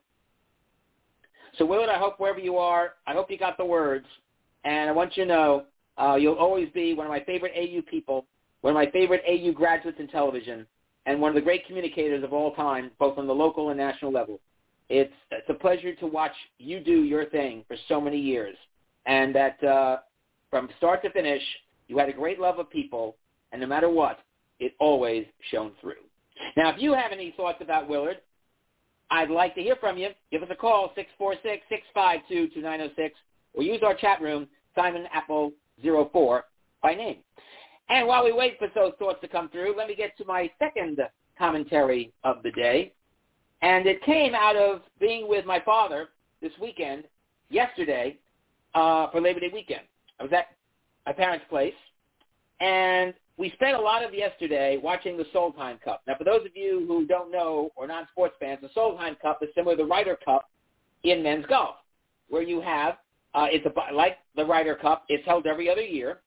So, Willard, I hope wherever you are, I hope you got the words. And I want you to know you'll always be one of my favorite AU people, one of my favorite AU graduates in television, and one of the great communicators of all time, both on the local and national level. It's a pleasure to watch you do your thing for so many years. And that from start to finish, you had a great love of people, and no matter what, it always shone through. Now, if you have any thoughts about Willard, I'd like to hear from you. Give us a call, 646-652-2906, or use our chat room, Simon Apple 04 by name. And while we wait for those thoughts to come through, let me get to my second commentary of the day. And it came out of being with my father this weekend, yesterday, for Labor Day weekend. I was at my parents' place, and we spent a lot of yesterday watching the Solheim Cup. Now, for those of you who don't know or non-sports fans, the Solheim Cup is similar to the Ryder Cup in men's golf, where you have, like the Ryder Cup, it's held every other year,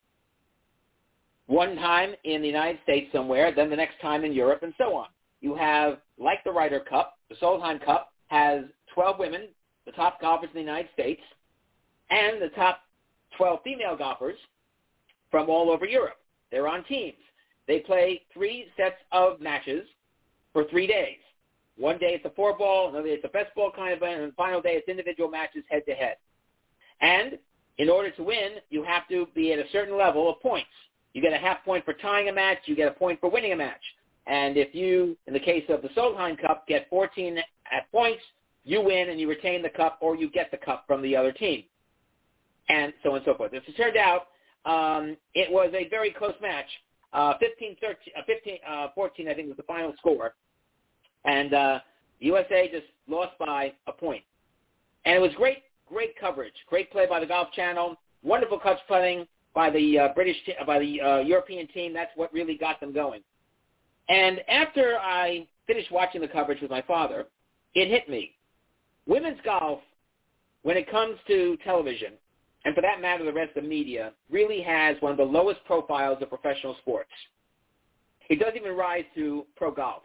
one time in the United States somewhere, then the next time in Europe, and so on. You have, like the Ryder Cup, the Solheim Cup has 12 women, the top golfers in the United States, and the top 12 female golfers from all over Europe. They're on teams. They play 3 sets of matches for 3 days. One day it's a 4-ball, another day it's a best ball kind of event, and the final day it's individual matches head-to-head. And in order to win, you have to be at a certain level of points. You get a half point for tying a match. You get a point for winning a match. And if you, in the case of the Solheim Cup, get 14 at points, you win and you retain the cup, or you get the cup from the other team, and so on and so forth. As it turned out, it was a very close match. 15-14, I think, was the final score. And USA just lost by a point. And it was great coverage. Great play by the Golf Channel. Wonderful clutch putting by the European team. That's what really got them going. And after I finished watching the coverage with my father, it hit me. Women's golf, when it comes to television, and for that matter the rest of the media, really has one of the lowest profiles of professional sports. It doesn't even rise to pro golf.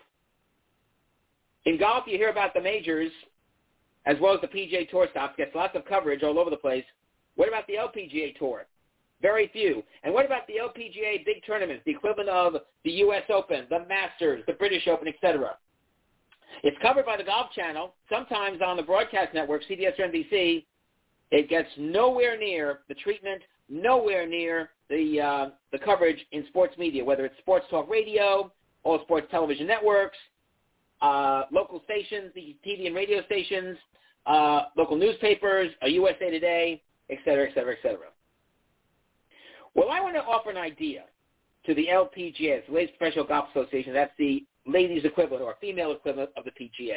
In golf, you hear about the majors, as well as the PGA Tour stops, gets lots of coverage all over the place. What about the LPGA Tour? Very few. And what about the LPGA big tournaments, the equivalent of the U.S. Open, the Masters, the British Open, etc.? It's covered by the Golf Channel, sometimes on the broadcast network, CBS or NBC. It gets nowhere near the treatment, nowhere near the coverage in sports media, whether it's sports talk radio, all sports television networks, local stations, the TV and radio stations, local newspapers, USA Today, et cetera, et cetera, et cetera. Well, I want to offer an idea to the LPGA, the Ladies Professional Golf Association. That's the ladies' equivalent or female equivalent of the PGA.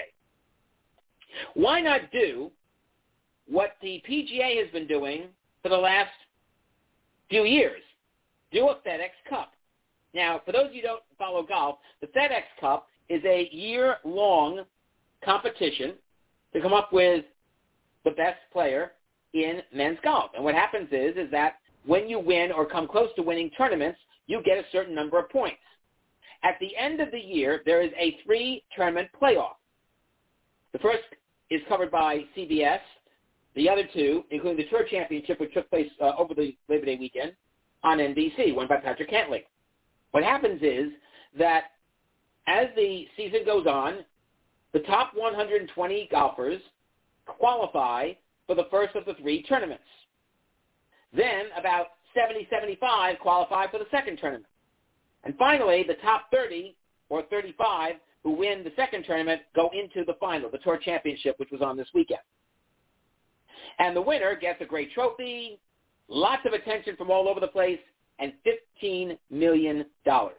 Why not do what the PGA has been doing for the last few years? Do a FedEx Cup. Now, for those of you who don't follow golf, the FedEx Cup is a year-long competition to come up with the best player in men's golf. And what happens is that when you win or come close to winning tournaments, you get a certain number of points. At the end of the year, there is a 3-tournament playoff. The first is covered by CBS. The other 2, including the Tour Championship, which took place over the Labor Day weekend, on NBC, won by Patrick Cantley. What happens is that as the season goes on, the top 120 golfers qualify for the first of the 3 tournaments. Then about 70-75 qualify for the second tournament. And finally, the top 30 or 35 who win the second tournament go into the final, the Tour Championship, which was on this weekend. And the winner gets a great trophy, lots of attention from all over the place, and $15 million. FedEx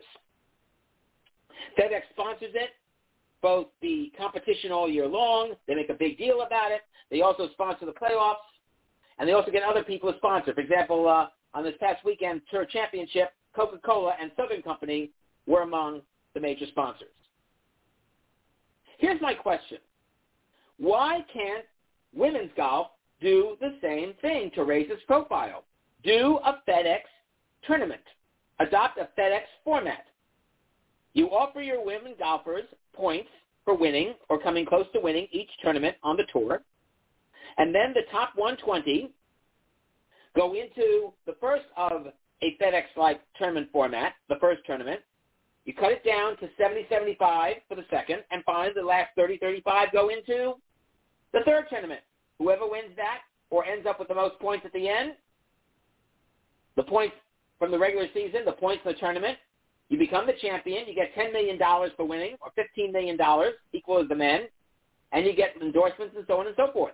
sponsors it, both the competition all year long. They make a big deal about it. They also sponsor the playoffs, and they also get other people to sponsor. For example, on this past weekend Tour Championship, Coca-Cola and Southern Company were among the major sponsors. Here's my question. Why can't women's golf do the same thing to raise its profile? Do a FedEx tournament. Adopt a FedEx format. You offer your women golfers points for winning or coming close to winning each tournament on the tour. And then the top 120 go into the first of a FedEx-like tournament format, the first tournament. You cut it down to 70-75 for the second, and finally the last 30-35 go into the third tournament. Whoever wins that or ends up with the most points at the end, the points from the regular season, the points from the tournament, you become the champion. You get $10 million for winning, or $15 million, equal as the men. and you get endorsements and so on and so forth.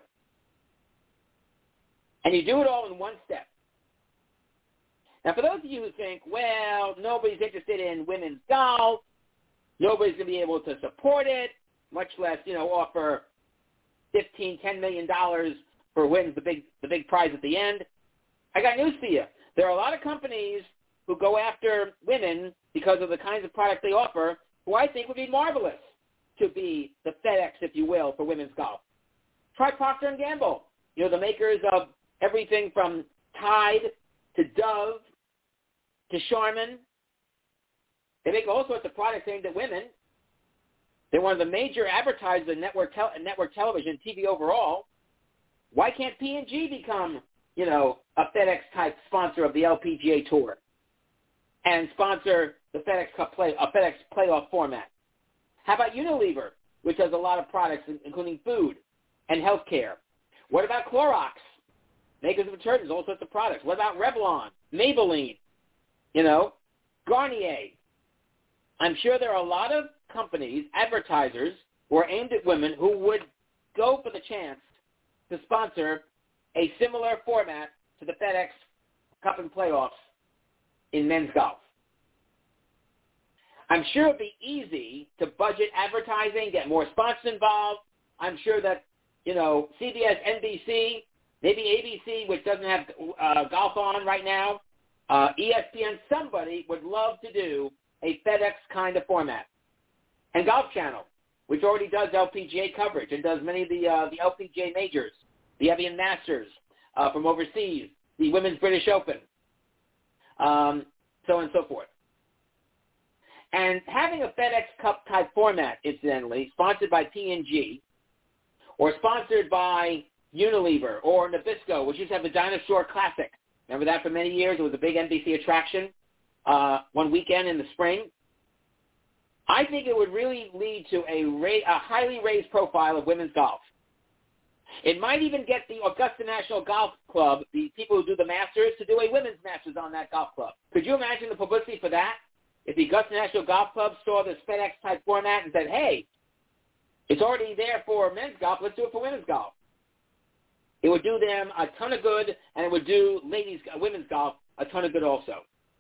And you do it all in one step. Now, for those of you who think, well, nobody's interested in women's golf, nobody's going to be able to support it, much less, offer $10 million for wins the big prize at the end. I got news for you. There are a lot of companies who go after women because of the kinds of products they offer, who I think would be marvelous to be the FedEx, if you will, for women's golf. Try Procter & Gamble, the makers of everything from Tide to Dove to Charmin. They make all sorts of products aimed at women. They're one of the major advertisers in network television, TV overall. Why can't P&G become, a FedEx-type sponsor of the LPGA Tour and sponsor the FedEx Cup FedEx playoff format? How about Unilever, which has a lot of products, including food and healthcare? What about Clorox, makers of detergents, all sorts of products? What about Revlon, Maybelline, Garnier? I'm sure there are a lot of companies, advertisers, who are aimed at women who would go for the chance to sponsor a similar format to the FedEx Cup and playoffs in men's golf. I'm sure it would be easy to budget advertising, get more sponsors involved. I'm sure that, CBS, NBC, maybe ABC, which doesn't have golf on right now, ESPN, somebody would love to do a FedEx kind of format. And Golf Channel, which already does LPGA coverage and does many of the LPGA majors, the Evian Masters from overseas, the Women's British Open, so on and so forth. And having a FedEx Cup type format, incidentally, sponsored by P&G or sponsored by Unilever or Nabisco, which used to have the Dinosaur Classic. Remember that for many years? It was a big NBC attraction one weekend in the spring. I think it would really lead to a highly raised profile of women's golf. It might even get the Augusta National Golf Club, the people who do the Masters, to do a women's Masters on that golf club. Could you imagine the publicity for that? If the Augusta National Golf Club saw this FedEx-type format and said, hey, it's already there for men's golf, let's do it for women's golf. It would do them a ton of good, and it would do women's golf a ton of good also.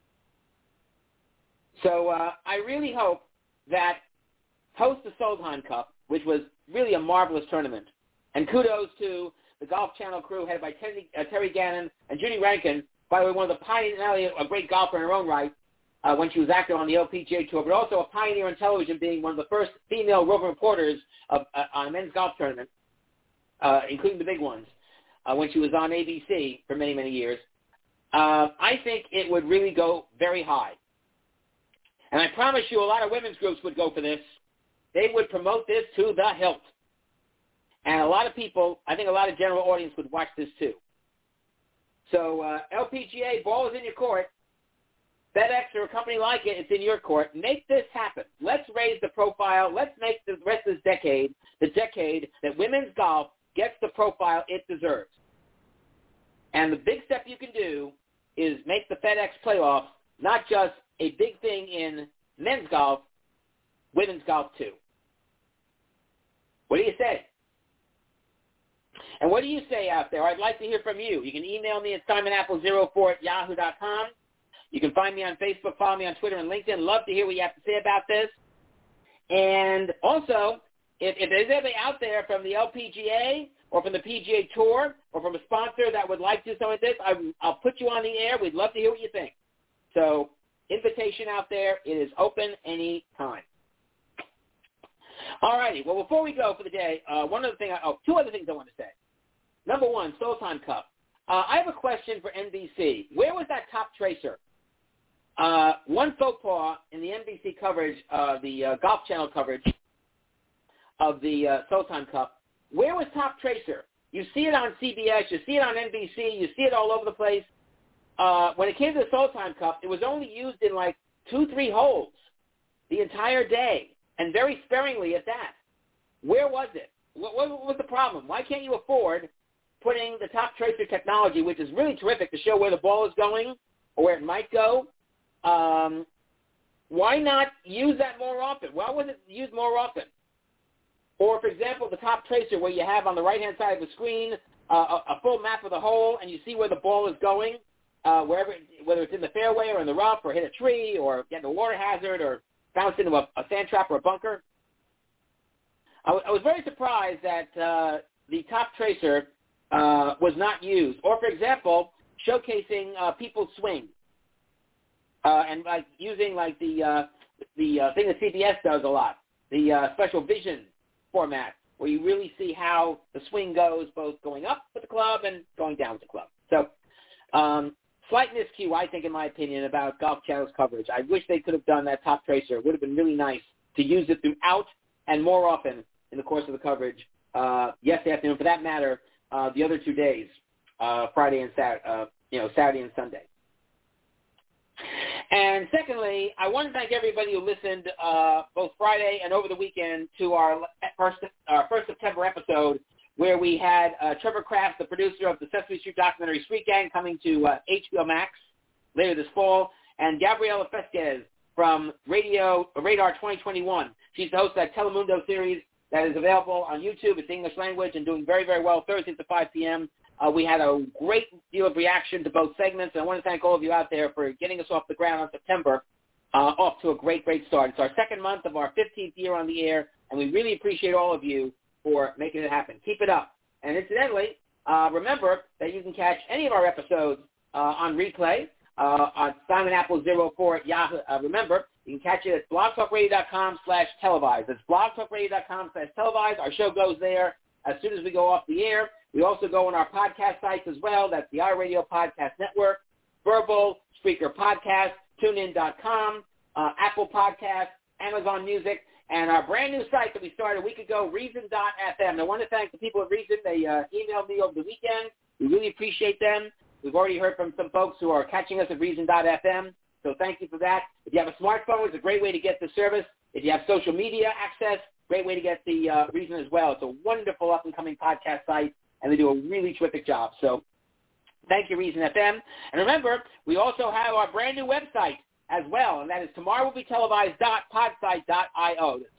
So I really hope that post the Solheim Cup, which was really a marvelous tournament, and kudos to the Golf Channel crew headed by Terry Gannon and Judy Rankin, by the way, one of the pioneers, not only a great golfer in her own right, when she was active on the LPGA Tour, but also a pioneer in television, being one of the first female roving reporters on a men's golf tournament, including the big ones, when she was on ABC for many, many years. I think it would really go very high. And I promise you a lot of women's groups would go for this. They would promote this to the hilt. And a lot of people, I think a lot of general audience would watch this too. So LPGA, ball is in your court. FedEx or a company like it, it's in your court. Make this happen. Let's raise the profile. Let's make the rest of this decade the decade that women's golf gets the profile it deserves. And the big step you can do is make the FedEx playoffs not just a big thing in men's golf, women's golf too. What do you say? And what do you say out there? I'd like to hear from you. You can email me at simonapple04@yahoo.com. You can find me on Facebook, follow me on Twitter and LinkedIn. Love to hear what you have to say about this. And also, if there's anybody out there from the LPGA or from the PGA Tour or from a sponsor that would like to do something like this, I'll put you on the air. We'd love to hear what you think. So, invitation out there. It is open any time. All righty. Well, before we go for the day, two other things I want to say. Number one, Solheim Cup. I have a question for NBC. Where was that top tracer? One faux pas in the NBC coverage, the Golf Channel coverage of the Solheim Cup. Where was top tracer? You see it on CBS, you see it on NBC, you see it all over the place. When it came to the Solheim Cup, it was only used in like 2-3 holes the entire day, and very sparingly at that. Where was it? What was the problem? Why can't you afford putting the top tracer technology, which is really terrific to show where the ball is going or where it might go? Why not use that more often? Why wasn't it used more often? Or, for example, the top tracer where you have on the right-hand side of the screen a full map of the hole and you see where the ball is going, whether it's in the fairway or in the rough or hit a tree or get in a water hazard or bounce into a sand trap or a bunker. I was very surprised that the top tracer was not used. Or, for example, showcasing people's swing and like using like the thing that CBS does a lot, the special vision format, where you really see how the swing goes, both going up with the club and going down with the club. So slight miscue, I think, in my opinion, about Golf Channel's coverage. I wish they could have done that top tracer. It would have been really nice to use it throughout and more often in the course of the coverage yesterday afternoon, for that matter, the other 2 days, Friday and Saturday and Sunday. And secondly, I want to thank everybody who listened both Friday and over the weekend to our first September episode, where we had Trevor Kraft, the producer of the Sesame Street documentary Street Gang, coming to HBO Max later this fall, and Gabriela Fesquez from Radar 2021. She's the host of that Telemundo series that is available on YouTube. It's English language and doing very, very well Thursdays at 5 p.m. We had a great deal of reaction to both segments, and I want to thank all of you out there for getting us off the ground on September, off to a great, great start. It's our second month of our 15th year on the air, and we really appreciate all of you for making it happen. Keep it up. And incidentally, remember that you can catch any of our episodes on replay on Simon Apple 04 at Yahoo. Remember, you can catch it at blogtalkradio.com/televised. It's blogtalkradio.com/televised. Our show goes there as soon as we go off the air. We also go on our podcast sites as well. That's the iRadio Podcast Network, Verbal, Spreaker Podcast, TuneIn.com, Apple Podcasts, Amazon Music, and our brand new site that we started a week ago, Reason.fm. And I want to thank the people at Reason. They emailed me over the weekend. We really appreciate them. We've already heard from some folks who are catching us at Reason.fm, so thank you for that. If you have a smartphone, it's a great way to get the service. If you have social media access, great way to get the Reason as well. It's a wonderful up-and-coming podcast site, and they do a really terrific job. So thank you, Reason FM. And remember, we also have our brand new website as well, and that is tomorrowwillbetelevised.podsite.io. That's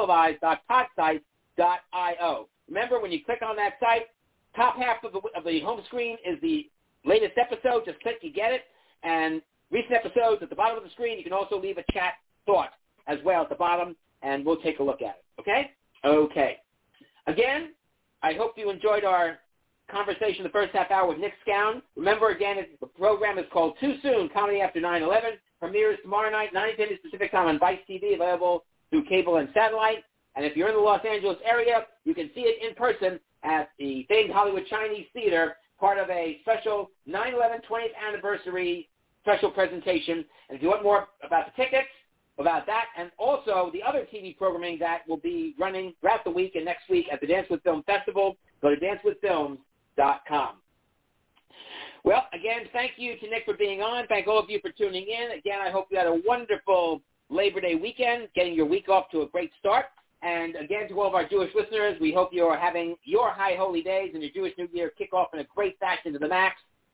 tomorrowwillbetelevised.podsite.io. Remember, when you click on that site, top half of the home screen is the latest episode. Just click, you get it. And recent episodes at the bottom of the screen. You can also leave a chat thought as well at the bottom, and we'll take a look at it. Okay? Okay. Again, I hope you enjoyed our conversation the first half hour with Nick Scown. Remember, again, the program is called Too Soon, Comedy After 9/11. Premieres tomorrow night, 9:10 Pacific Time on Vice TV, available through cable and satellite. And if you're in the Los Angeles area, you can see it in person at the famed Hollywood Chinese Theater, part of a special 9/11 20th anniversary special presentation. And if you want more about the tickets, about that, and also the other TV programming that will be running throughout the week and next week at the Dance with Film Festival, go to dancewithfilms.com. Well, again, thank you to Nick for being on. Thank all of you for tuning in. Again, I hope you had a wonderful Labor Day weekend, getting your week off to a great start. And again, to all of our Jewish listeners, we hope you are having your high holy days and your Jewish New Year kick off in a great fashion to the max.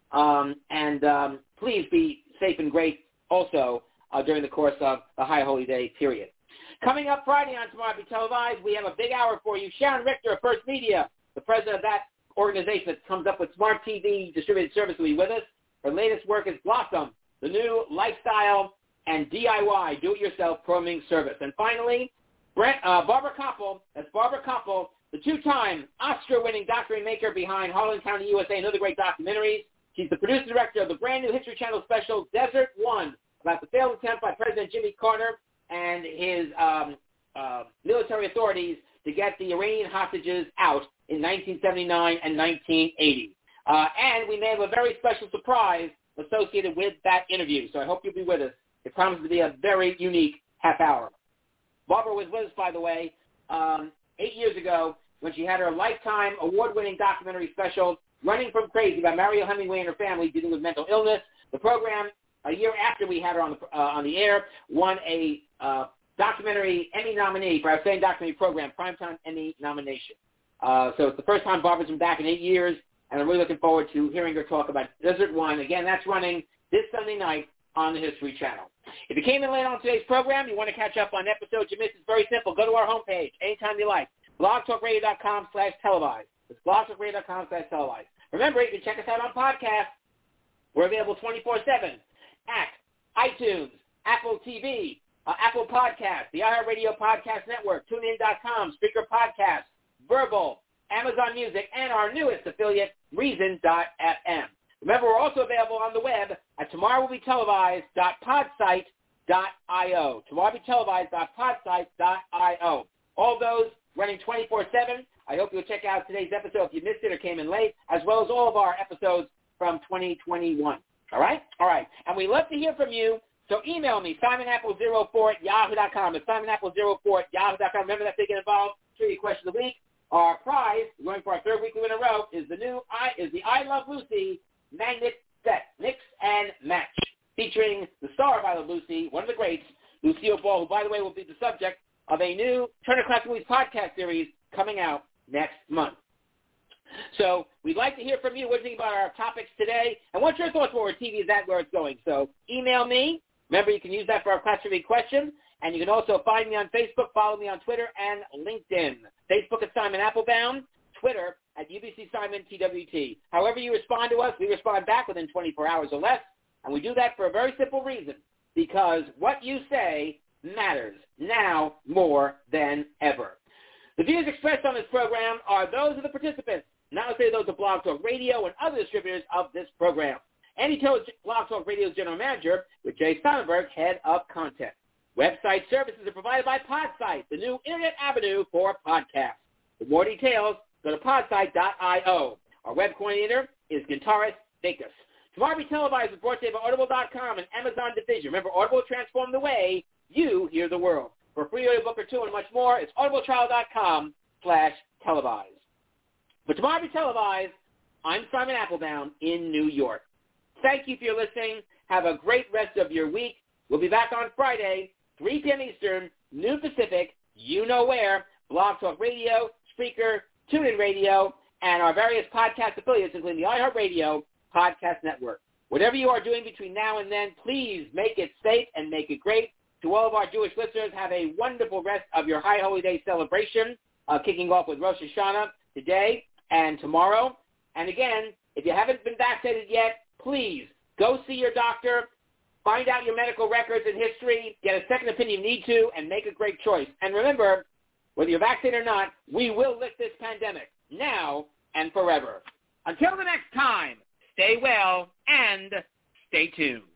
Please be safe and great also during the course of the high holy day period. Coming up Friday on Tomorrow Be Televised, we have a big hour for you. Sharon Richter of First Media, the president of that organization that comes up with smart TV distributed service, will be with us. Her latest work is Blossom, the new lifestyle and DIY, do-it-yourself programming service. And finally, Barbara Koppel, that's Barbara Koppel, the two-time Oscar-winning documentary maker behind Harlan County, USA, and other great documentaries. She's the producer-director of the brand-new History Channel special, Desert One, about the failed attempt by President Jimmy Carter and his military authorities to get the Iranian hostages out in 1979 and 1980. And we may have a very special surprise associated with that interview, so I hope you'll be with us. It promises to be a very unique half hour. Barbara was with us, by the way, 8 years ago when she had her Lifetime award-winning documentary special, Running from Crazy, by Mariel Hemingway and her family dealing with mental illness. The program, a year after we had her on the air, won a documentary Emmy nominee for our same documentary program, Primetime Emmy nomination. So it's the first time Barbara's been back in 8 years, and I'm really looking forward to hearing her talk about Desert One. Again, that's running this Sunday night on the History Channel. If you came in late on today's program, you want to catch up on episodes you missed, it's very simple. Go to our homepage anytime you like. blogtalkradio.com/televised. It's blogtalkradio.com/televised. Remember, you can check us out on podcasts. We're available 24/7 at iTunes, Apple TV, Apple Podcasts, the iHeartRadio Podcast Network, TuneIn.com, Spreaker Podcasts, Verbal, Amazon Music, and our newest affiliate, Reason.fm. Remember, we're also available on the web at tomorrowwillbetelevised.podsite.io. Tomorrowwillbetelevised.podsite.io. All those running 24/7. I hope you'll check out today's episode if you missed it or came in late, as well as all of our episodes from 2021. All right? All right. And we love to hear from you, so email me, simonapple04@yahoo.com. It's simonapple04@yahoo.com. Remember that they get involved. Trivia question of the week. Our prize, going for our third week in a row, is the I Love Lucy magnet set, mix and match, featuring the star of I Love Lucy, one of the greats, Lucille Ball, who, by the way, will be the subject of a new Turner Classic Movies podcast series coming out next month. So we'd like to hear from you. What do you think about our topics today? And what's your thoughts where TV is at, where it's going? So email me. Remember, you can use that for our class trivia question. And you can also find me on Facebook, follow me on Twitter, and LinkedIn. Facebook at Simon Applebaum, Twitter at UBC Simon TWT. However you respond to us, we respond back within 24 hours or less. And we do that for a very simple reason, because what you say matters now more than ever. The views expressed on this program are those of the participants, not necessarily those of Blog Talk Radio and other distributors of this program. Andy Toad, Blog Talk Radio's General Manager, with Jay Sonnenberg, Head of Content. Website services are provided by Podsite, the new internet avenue for podcasts. For more details, go to podsite.io. Our web coordinator is Gintaris Dacus. Tomorrow Be Televised is brought to you by Audible.com and Amazon Division. Remember, Audible transformed the way you hear the world. For a free audiobook or two and much more, it's audibletrial.com/televised. For Tomorrow Be Televised, I'm Simon Applebaum in New York. Thank you for your listening. Have a great rest of your week. We'll be back on Friday, 3 p.m. Eastern, noon Pacific, you know where, Blog Talk Radio, Spreaker, TuneIn Radio, and our various podcast affiliates, including the iHeartRadio Podcast Network. Whatever you are doing between now and then, please make it safe and make it great. To all of our Jewish listeners, have a wonderful rest of your High Holy Day celebration, kicking off with Rosh Hashanah today and tomorrow. And again, if you haven't been vaccinated yet, please go see your doctor, find out your medical records and history, get a second opinion if you need to, and make a great choice. And remember, whether you're vaccinated or not, we will lift this pandemic now and forever. Until the next time, stay well and stay tuned.